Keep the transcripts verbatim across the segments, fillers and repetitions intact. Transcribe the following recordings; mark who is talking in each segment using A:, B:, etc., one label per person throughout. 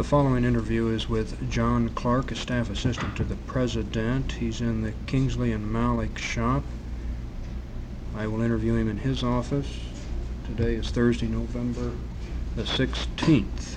A: The following interview is with John Clark, a staff assistant to the president. He's in the Kingsley and Malik shop. I will interview him in his office. Today is Thursday, November the sixteenth.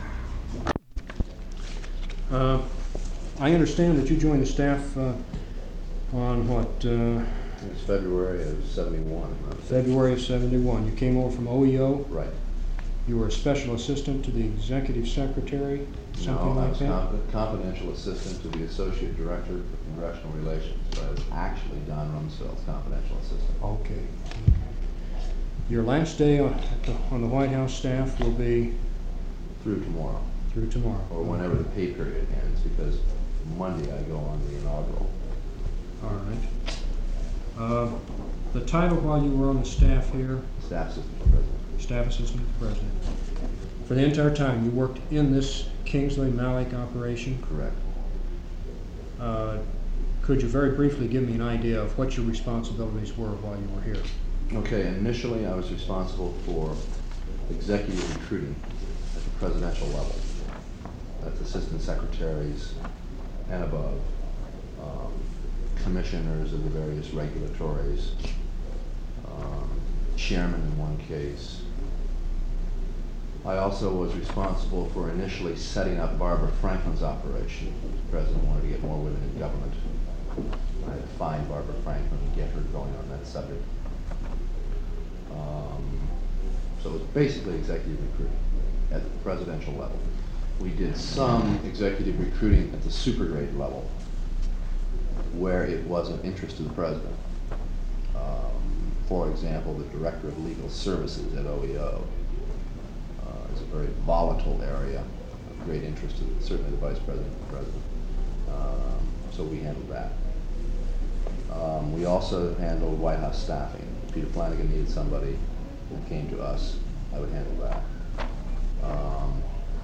A: Uh, I understand that you joined the staff uh, on what? Uh,
B: It was February of seventy-one.
A: February of seventy-one. You came over from O E O?
B: Right.
A: You were a special assistant to the executive secretary, something
B: no,
A: like
B: I was
A: that?
B: Comp confidential assistant to the associate director for congressional relations, but I was actually Don Rumsfeld's confidential assistant.
A: Okay. Your last day on the, on the White House staff will be?
B: Through tomorrow.
A: Through tomorrow.
B: Or whenever the pay period ends, because Monday I go on the inaugural.
A: All right. Uh, the title while you were on the staff here?
B: Staff assistant to the president.
A: Staff assistant to the president. For the entire time you worked in this Kingsley Malik operation?
B: Correct.
A: Uh, could you very briefly give me an idea of what your responsibilities were while you were here?
B: Okay, initially I was responsible for executive recruiting at the presidential level. That's assistant secretaries and above, um, commissioners of the various regulatories, um, chairman in one case. I also was responsible for initially setting up Barbara Franklin's operation. The president wanted to get more women in government. I had to find Barbara Franklin and get her going on that subject. Um, so it was basically executive recruiting at the presidential level. We did some executive recruiting at the supergrade level where it was of interest to the president. Um, for example, the director of legal services at O E O uh, is a very volatile area of great interest to certainly the vice president and the president. Um, so we handled that. Um, we also handled White House staffing. Peter Flanagan needed somebody who came to us. I would handle that. Um,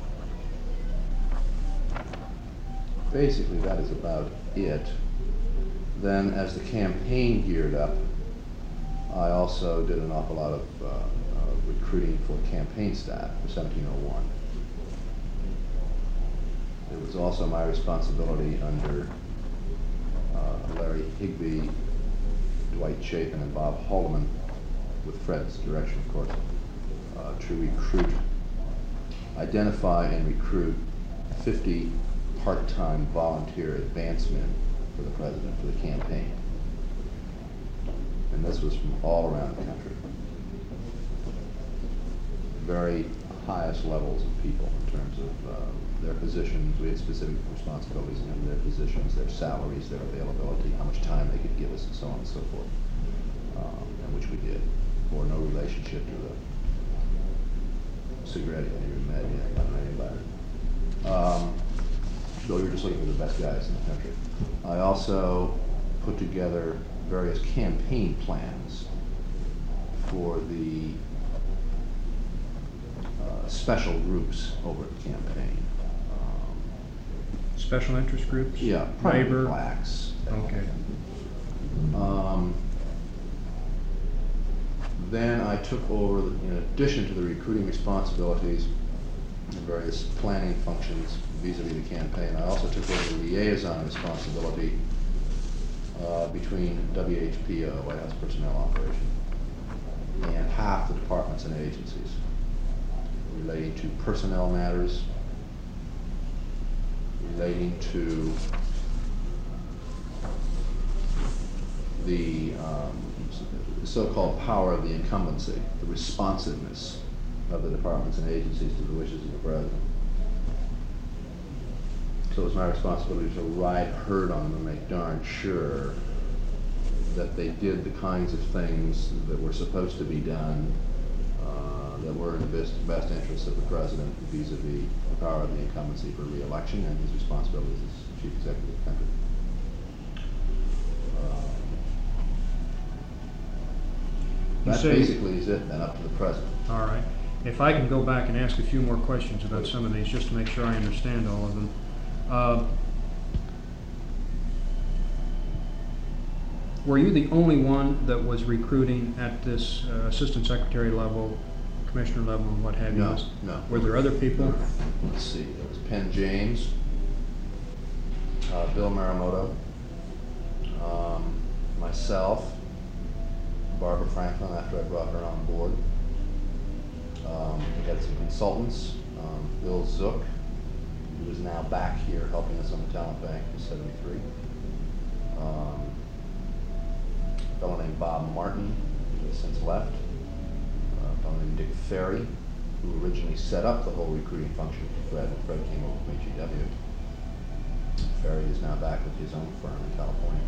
B: basically, that is about it. Then, as the campaign geared up, I also did an awful lot of uh, uh, recruiting for campaign staff for seventeen oh one. It was also my responsibility under uh, Larry Higby, Dwight Chapin, and Bob Haldeman, with Fred's direction, of course, uh, to recruit, identify and recruit fifty part-time volunteer advancemen for the president, for the campaign. And this was from all around the country. Very highest levels of people in terms of uh, their positions. We had specific responsibilities in their positions, their salaries, their availability, how much time they could give us, and so on and so forth, um, and which we did. Bore no relationship to the cigarette I never met yet, I don't know anybody. Um, so we were just looking for the best guys in the country. I also put together various campaign plans for the uh, special groups over at the campaign. Um,
A: Special interest groups?
B: yeah, private
A: Labor?
B: blacks.
A: Okay.
B: Um, then I took over, the, in addition to the recruiting responsibilities and various planning functions vis-a-vis the campaign, I also took over the liaison responsibility uh, between W H P O, White House Personnel Operation, and half the departments and agencies relating to personnel matters, relating to the um, so-called power of the incumbency, the responsiveness of the departments and agencies to the wishes of the president. So it was my responsibility to ride herd on them and make darn sure that they did the kinds of things that were supposed to be done, uh, that were in the best, best interests of the president vis-a-vis the power of the incumbency for re-election and his responsibilities as chief executive of the country. Um, that basically is it, then up to the president.
A: All right. If I can go back and ask a few more questions about some of these, just to make sure I understand all of them. Uh, were you the only one that was recruiting at this uh, assistant secretary level commissioner level and what have you?
B: No, no.
A: Were there other people?
B: Let's see, there was Penn James, uh, Bill Maramoto, um, myself, Barbara Franklin after I brought her on board. Um, we had some consultants, um, Bill Zook, who is now back here helping us on the talent bank in seventy-three. Um, a fellow named Bob Martin, who has since left. Uh, a fellow named Dick Ferry, who originally set up the whole recruiting function for Fred when Fred came over from H E W. Ferry is now back with his own firm in California.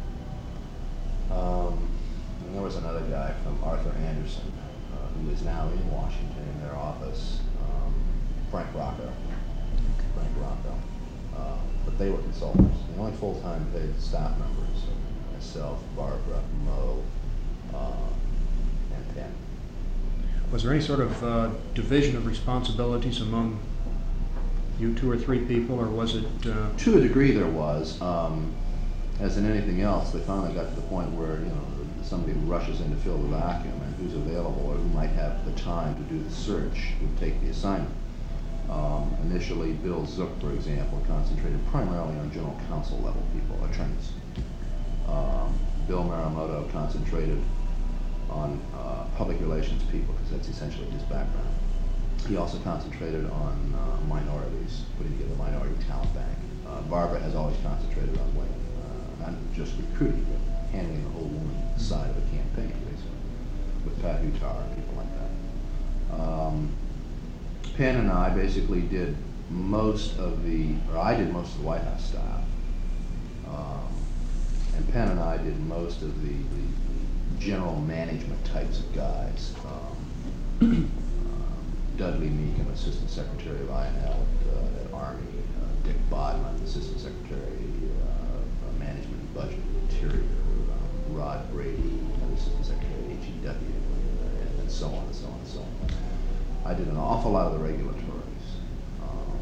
B: Um, and there was another guy from Arthur Anderson, uh, who is now in Washington in their office, um, Frank Rocco. Frank Rocco. Uh, but they were consultants. The only full-time paid staff members are myself, Barbara, Mo, uh, and Penn.
A: Was there any sort of uh, division of responsibilities among you two or three people, or was it? Uh...
B: To a degree, there was. Um, as in anything else, they finally got to the point where you know somebody who rushes in to fill the vacuum and who's available or who might have the time to do the search would take the assignment. Um, initially, Bill Zook, for example, concentrated primarily on general counsel level people, attorneys. Um, Bill Maramoto concentrated on uh, public relations people because that's essentially his background. He also concentrated on uh, minorities, putting together a minority talent bank. Uh, Barbara has always concentrated on women, uh, not just recruiting, but handling the whole woman side of a campaign, basically, with Pat Hutar and people like that. Um, Penn and I basically did most of the, or I did most of the White House staff, um, and Penn and I did most of the, the, the general management types of guys. Um, Dudley Meekin, Assistant Secretary of I N L at, uh, at Army, uh, Dick Bodman, Assistant Secretary uh, of Management and Budget at Interior, um, Rod Brady, Assistant Secretary at H E W, and, and so on and so on and so on. I did an awful lot of the regulatories, um,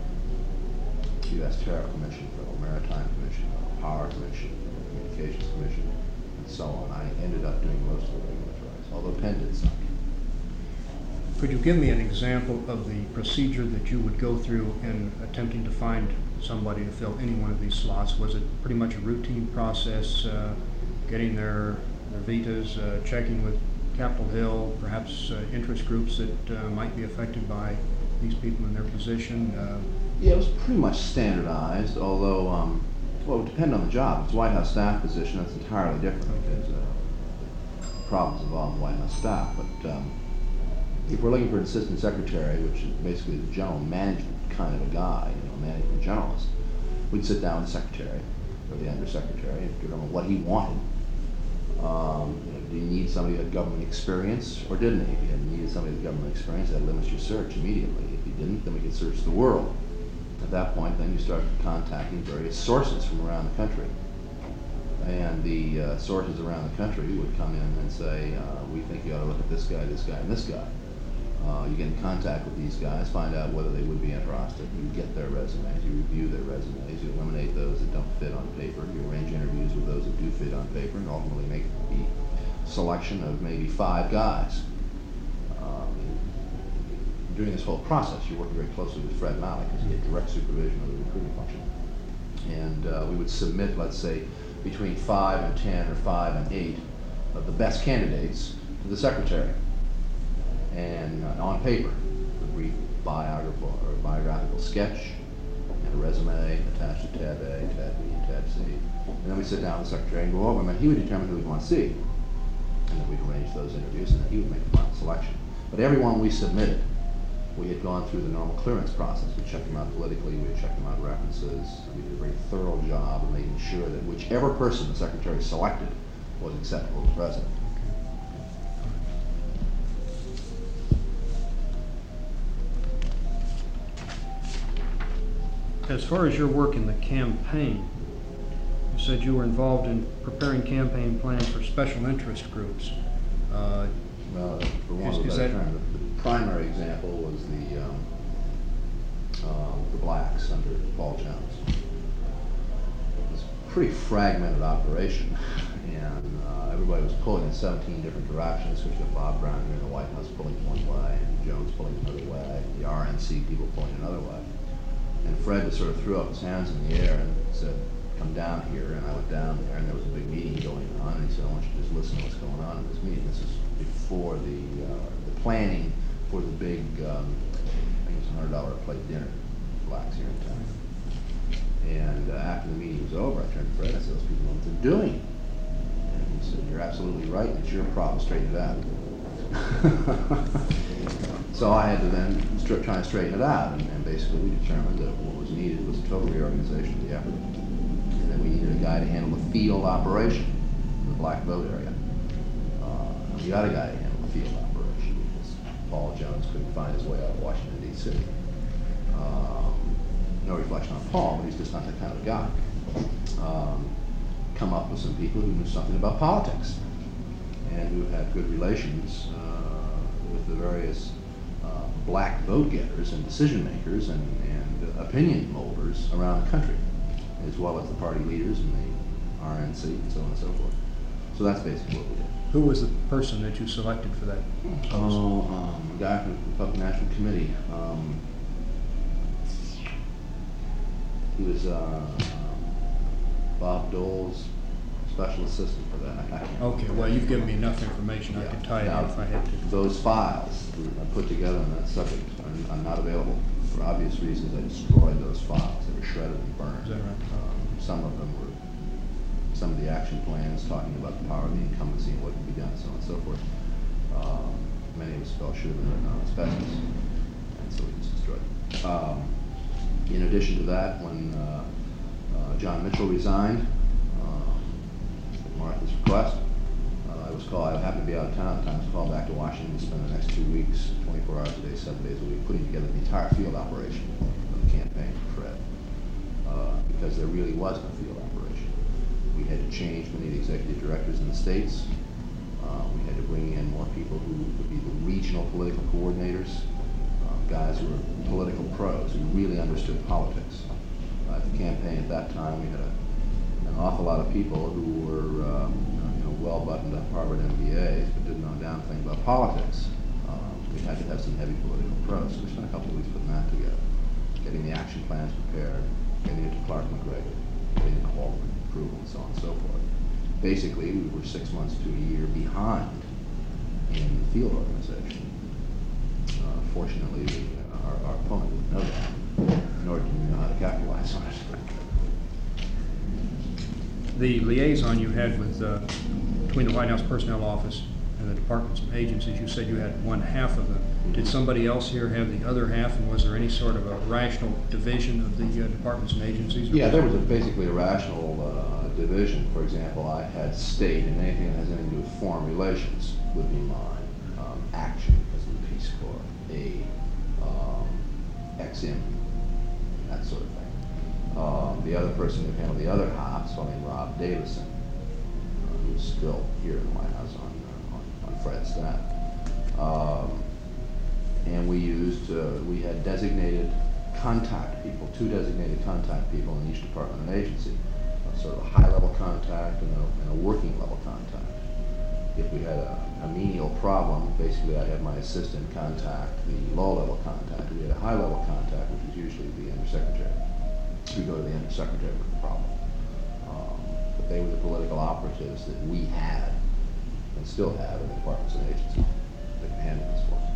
B: U S Tariff Commission, Federal Maritime Commission, Federal Power Commission, Communications Commission, and so on. I ended up doing most of the regulatories, although Penn did some.
A: Could you give me an example of the procedure that you would go through in attempting to find somebody to fill any one of these slots? Was it pretty much a routine process, uh, getting their, their visas, uh, checking with Capitol Hill, perhaps uh, interest groups that uh, might be affected by these people in their position? Uh,
B: yeah, it was pretty much standardized, although, um, well, it would depend on the job. If it's a White House staff position, that's entirely different. There's uh, problems involved in White House staff, but um, if we're looking for an assistant secretary, which is basically the general management kind of a guy, you know, a management generalist, we'd sit down with the secretary or the undersecretary and determine what he wanted. Um, you know, do you need somebody who had government experience or didn't he? If you needed somebody with government experience, that limits your search immediately. If you didn't, then we could search the world. At that point, then you start contacting various sources from around the country. And the uh, sources around the country would come in and say, uh, we think you ought to look at this guy, this guy, and this guy. Uh, you get in contact with these guys, find out whether they would be interested. You get their resumes, you review their resumes, you eliminate those that don't fit on paper, you arrange interviews with those that do fit on paper, and ultimately make the selection of maybe five guys. Um, during this whole process, you're working very closely with Fred Malik because he had direct supervision of the recruiting function. And uh, we would submit, let's say, between five and ten or five and eight of the best candidates to the secretary. And uh, on paper, a brief biographical or biographical sketch and a resume attached to tab A, tab B, and tab C. And then we sit down with the secretary and go over them, and he would determine who we'd want to see. And then we'd arrange those interviews, and then he would make the final selection. But everyone we submitted, we had gone through the normal clearance process. We checked them out politically, we checked them out references. We did a very thorough job of making sure that whichever person the secretary selected was acceptable to the president.
A: As far as your work in the campaign, you said you were involved in preparing campaign plans for special interest groups. Uh,
B: well, for one
A: is,
B: of the
A: is
B: better
A: that
B: term, the, the primary example was the um, um, the blacks under Paul Jones. It was a pretty fragmented operation, and uh, everybody was pulling in seventeen different directions. So we got Bob Brown here in the White House pulling one way, and Jones pulling another way, the R N C people pulling another way. And Fred just sort of threw up his hands in the air and said, "Come down here." And I went down there, and there was a big meeting going on, and he said, "I want you to just listen to what's going on in this meeting." This is before the uh, the planning for the big, um, I think it's a hundred dollar a plate dinner, blacks here in town. And uh, after the meeting was over, I turned to Fred and I said, "Those people know what they're doing." And he said, "You're absolutely right. It's your problem. Straighten it out." So I had to then start trying to straighten it out, and, and basically we determined that what was needed was a total reorganization of the effort, and that we needed a guy to handle the field operation in the black vote area. Uh, we got a guy to handle the field operation because Paul Jones couldn't find his way out of Washington, D C Um, no reflection on Paul, but he's just not that kind of guy. Um, come up with some people who knew something about politics and who had good relations uh, with the various uh, black vote getters and decision makers and, and uh, opinion molders around the country, as well as the party leaders and the R N C and so on and so forth. So that's basically what we did.
A: Who was the person that you selected for that post?
B: Oh, um, a guy from the Republican National Committee. Um, he was uh, um, Bob Dole's special assistant for that. I, I can't
A: Okay, well, you've given me enough information. I
B: Yeah.
A: could tie it
B: Now,
A: in if I had to.
B: Those files I put together on that subject are, are not available. For obvious reasons, I destroyed those files. They were shredded and burned.
A: Is that right?
B: Um, some of them were, some of the action plans talking about the power of the incumbency and what can be done, so on and so forth. Um, many of us felt should have been written on asbestos, and so we just destroyed them. Um, in addition to that, when uh, uh, John Mitchell resigned, um, at Martha's request, uh, I was called, I happened to be out of town at the time, I was called back to Washington to spend the next two weeks, twenty-four hours a day, seven days a week, putting together the entire field operation of the campaign for Fred, uh, because there really wasn't a field operation. We had to change many of the executive directors in the states. Uh, we had to bring in more people who would be the regional political coordinators, uh, guys who were political pros, who really understood politics. Uh, at the campaign at that time, we had a, an awful lot of people who were um, you know, well buttoned up Harvard M B As, but didn't know a damn thing about politics. Um, we had to have some heavy political pros, so we spent a couple of weeks putting that together, getting the action plans prepared, getting it to Clark McGregor, getting it to Haldeman, approval, and so on and so forth. Basically, we were six months to a year behind in the field organization. Uh, fortunately, the, uh, our, our opponent didn't know that, nor did we know how to capitalize on it.
A: The liaison you had with, uh, between the White House Personnel Office and the departments and agencies, you said you had one half of them. Did somebody else here have the other half, and was there any sort of a rational division of the uh, departments and agencies?
B: Yeah, there was a, basically a rational uh, division. For example, I had state, and anything that has anything to do with foreign relations would be mine. Um, action, because of the Peace Corps, aid, um, X M, that sort of thing. Um, the other person who handled the other half, so named Rob Davison, uh, who's still here in the White House on, uh, on, on Fred's staff. Um, and we used, uh, we had designated contact people, two designated contact people in each department and agency, a sort of a high-level contact and a, and a working-level contact. If we had a, a menial problem, basically I'd have my assistant contact the low-level contact. We had a high-level contact, which was usually the undersecretary. We go to the undersecretary with the problem. Um, but they were the political operatives that we had and still have in the departments and agencies that can handle this for us.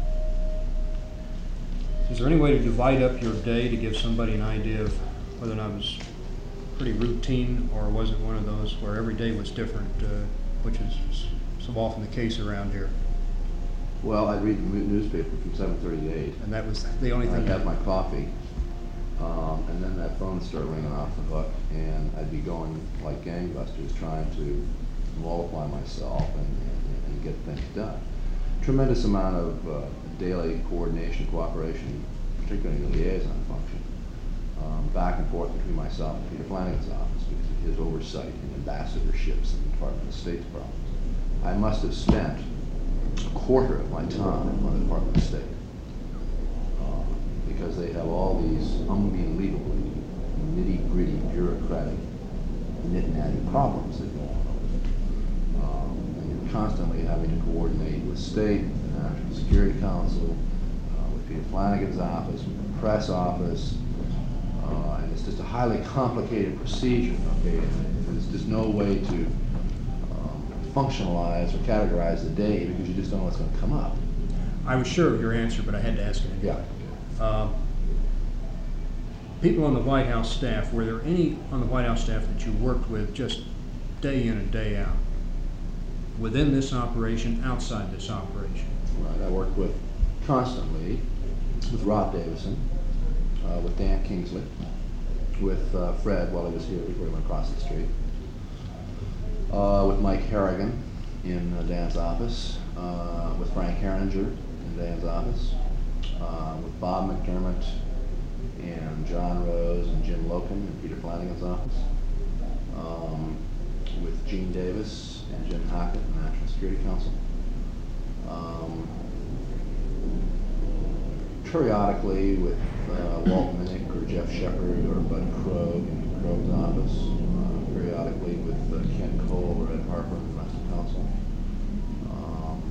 A: Is there any way to divide up your day to give somebody an idea of whether or not it was pretty routine, or was it one of those where every day was different, uh, which is so often the case around here?
B: Well, I'd read the newspaper from seven thirty to eight.
A: And that was the only thing.
B: I'd have my coffee, um, and then that phone would start ringing off the hook, and I'd be going like gangbusters trying to multiply myself and, and, and get things done. Tremendous amount of uh, daily coordination, cooperation, particularly in the liaison function, um, back and forth between myself and Peter Flanagan's office because of his oversight in ambassadorships and Department of State's problems. I must have spent a quarter of my time on the Department of State uh, because they have all these unbelievably nitty-gritty bureaucratic nit-natty problems that go on over there. constantly having to coordinate with state, the National Security Council, uh, with Peter Flanagan's office, with the press office, uh, and it's just a highly complicated procedure, okay? And there's just no way to um, functionalize or categorize the day because you just don't know what's going to come up.
A: I was sure of your answer, but I had to ask it anyway.
B: Yeah.
A: Uh, people on the White House staff, were there any on the White House staff that you worked with just day in and day out, within this operation, outside this operation?
B: Right, I worked with constantly with Rob Davison, uh, with Dan Kingsley, with uh, Fred while he was here before he went across the street, uh, with Mike Harrigan in uh, Dan's office, uh, with Frank Herringer in Dan's office, uh, with Bob McDermott and John Rose and Jim Loken in Peter Flanagan's office, um, with Gene Davis and Jim Hackett in the National Security Council. Um, periodically with uh, Walt Minnick or Jeff Shepard or Bud Krogh in Krogh's office, uh, periodically with uh, Ken Cole or Ed Harper in the National Council. Um,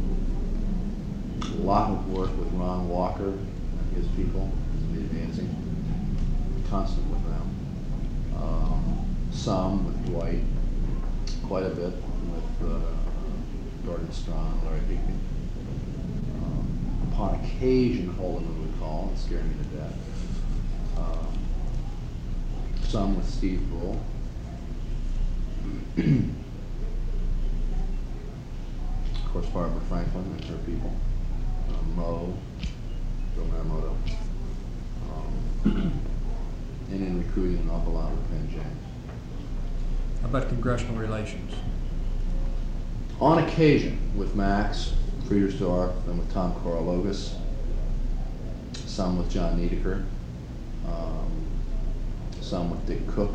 B: a lot of work with Ron Walker and his people. It's amazing. Constant with them. Um, some with Dwight, quite a bit with uh, Gordon Strong, Larry Higby. Um, upon occasion, Holden would call and scare me to death. Um, some with Steve Bull. Of course, Barbara Franklin and her people. Uh, Mo, Joe Maramoto. Um, and in recruiting an awful lot with Penn James.
A: How about congressional relations?
B: On occasion, with Max Friedersdorf and with Tom Korologis, some with John Niedecker, um, some with Dick Cook,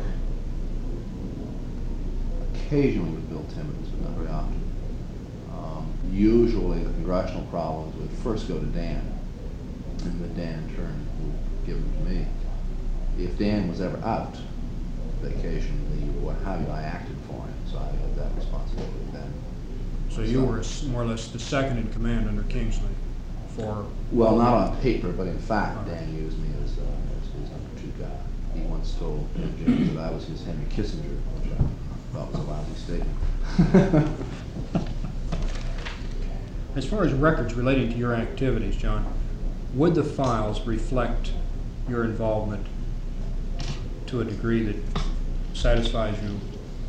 B: occasionally with Bill Timmons, but not very often. Um, usually the congressional problems would first go to Dan, and then Dan in turn would give them to me. If Dan was ever out, vacation, leave, what have you, I acted for him, so I had that responsibility then.
A: So you were s- more or less the second in command under Kingsley for...
B: Well, not on paper, but in fact, Dan used me as, uh, as his number two guy. He once told James that I was his Henry Kissinger, which I thought was a lousy statement.
A: As far as records relating to your activities, John, would the files reflect your involvement to a degree that satisfies you?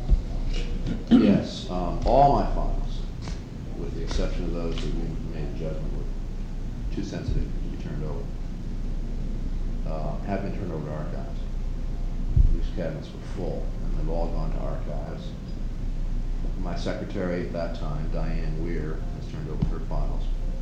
B: Yes, um, all my files, with the exception of those that we made a judgment were too sensitive to be turned over, uh, have been turned over to archives. These cabinets were full, and they've all gone to archives. My secretary at that time, Diane Weir, has turned over her files.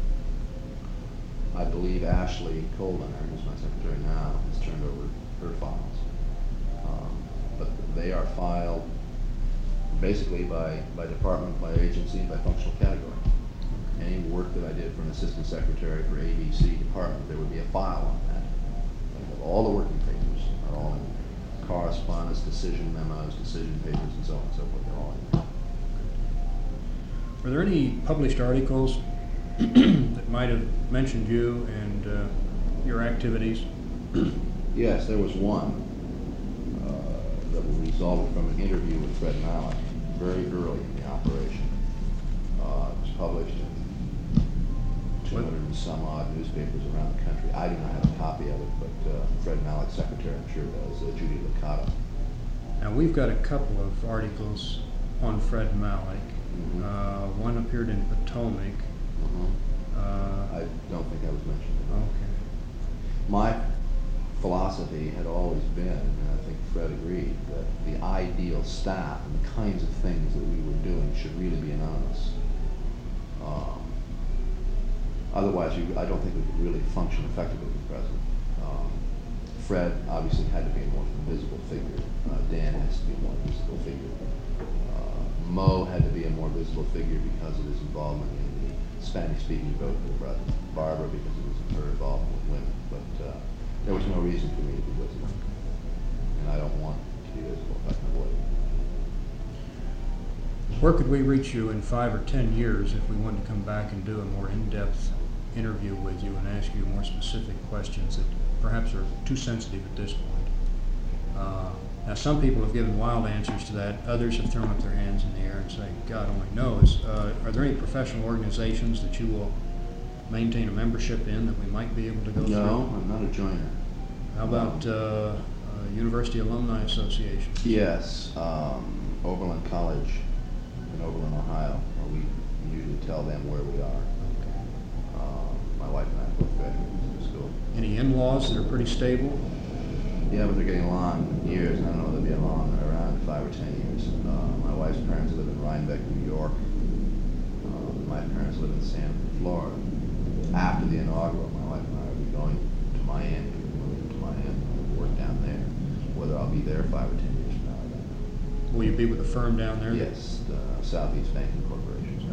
B: I believe Ashley Colden, who's my secretary now, has turned over her files. Um, but they are filed basically by, by department, by agency, by functional category. Any work that I did for an assistant secretary for A B C department, there would be a file on that. Like all the working papers are all in correspondence, decision memos, decision papers, and so on and so forth. They're all in there.
A: Were there any published articles that might have mentioned you and uh, your activities?
B: Yes, there was one uh, that resulted from an interview with Fred Malek very early in the operation. Uh, it was published in two hundred and some odd newspapers around the country. I do not have a copy of it, but uh, Fred Malek's secretary, I'm sure, does, uh, Judy Licata.
A: Now, we've got a couple of articles on Fred Malek.
B: Mm-hmm.
A: Uh, one appeared in Potomac.
B: Mm-hmm.
A: Uh,
B: I don't think I was mentioned.
A: okay.
B: My philosophy had always been, and I think Fred agreed, that the ideal staff and the kinds of things that we were doing should really be anonymous. Um, otherwise, you, I don't think we could really function effectively with the president. Um, Fred obviously had to be a more visible figure. Uh, Dan has to be a more visible figure. Uh, Mo had to be a more visible figure because of his involvement in the Spanish-speaking vote for the president. Barbara because of his, her involvement with women. But uh, there was no reason for me to be visible. And I don't want to be visible if I can avoid
A: Where could we reach you in five or ten years if we wanted to come back and do a more in-depth interview with you and ask you more specific questions that perhaps are too sensitive at this point? Uh, now, some people have given wild answers to that. Others have thrown up their hands in the air and say, God only knows. Uh, are there any professional organizations that you will maintain a membership in that we might be able to go through?
B: No, I'm not a joiner.
A: How about uh, uh, University Alumni Association?
B: Yes, um, Oberlin College in Oberlin, Ohio. Well, we usually tell them where we are.
A: Okay.
B: Um, my wife and I both graduated from school.
A: Any in-laws that are pretty stable?
B: Yeah, but they're getting along in years, and I don't know if they'll be along around five or ten years. Uh, my wife's parents live in Rhinebeck, New York. Uh, my parents live in Sanford, Florida. After the inaugural, my wife and I will be going to Miami, moving to Miami, work down there. Whether I'll be there five or ten years from now, I don't know.
A: Will you be with a firm down there?
B: Yes, the Southeast Banking Corporation.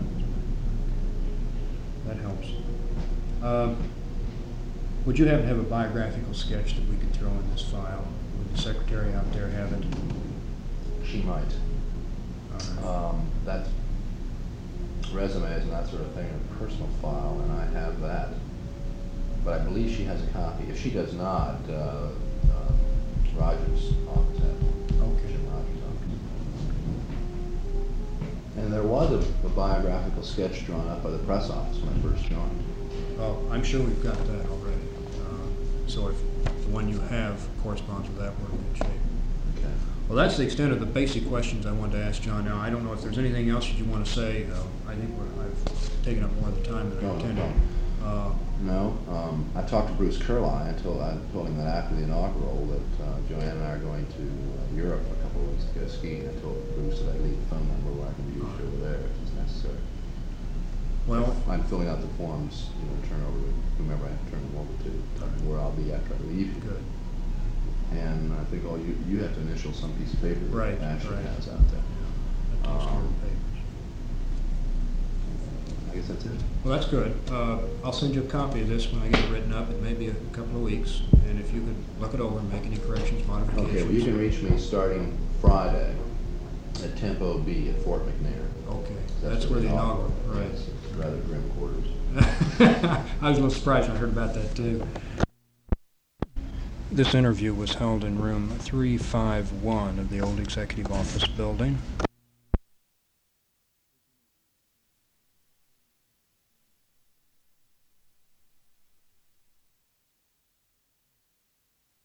A: That helps. Um, would you happen to have a biographical sketch that we could throw in this file? Would the secretary out there have it?
B: She might.
A: All right.
B: Um, that resumes and that sort of thing in a personal file, and I have that. But I believe she has a copy. If she does not, uh, uh, Roger's office has one.
A: Okay.
B: Jim Rogers' office. And there was a, a biographical sketch drawn up by the press office when I first joined.
A: Oh, I'm sure we've got that already. Uh, so if the one you have corresponds with that, we're in good shape.
B: Okay.
A: Well, that's the extent of the basic questions I wanted to ask John. Now, I don't know if there's anything else that you want to say, though. I think we're, I've taken up more of the time than I
B: No, no
A: intended.
B: problem.
A: Uh,
B: No, um, I talked to Bruce Curli. I told, I told him that after the inaugural that uh, Joanne and I are going to uh, Europe for a couple of weeks to go skiing. I told Bruce that I'd leave a phone number where I can be reached over there if it's necessary.
A: well,
B: I'm filling out the forms, you know, turn over to whomever I have to turn them over to, where I'll be after I leave.
A: good.
B: And I think all you, you have to initial some piece of paper
A: Right,
B: that Ashley
A: right.
B: has out there.
A: Yeah, that takes care of the papers.
B: I guess that's it.
A: Well, that's good. Uh, I'll send you a copy of this when I get it written up. It may be a couple of weeks, and if you could look it over and make any corrections, modifications.
B: Okay, well, you can reach me starting Friday at Tempo B at Fort McNair.
A: Okay, that's where the inaugural, right.
B: Yes, it's rather grim quarters.
A: I was a little surprised when I heard about that, too. This interview was held in room three five one of the old Executive Office building.